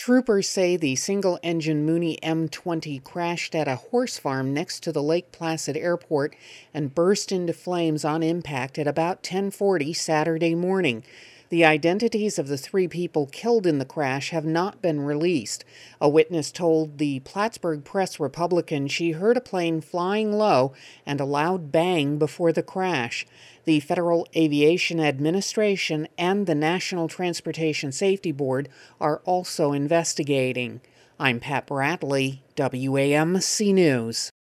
Troopers say the single-engine Mooney M20 crashed at a horse farm next to the Lake Placid Airport and burst into flames on impact at about 10:40 Saturday morning. The identities of the 3 people killed in the crash have not been released. A witness told the Plattsburgh Press-Republican she heard a plane flying low and a loud bang before the crash. The Federal Aviation Administration and the National Transportation Safety Board are also investigating. I'm Pat Bradley, WAMC News.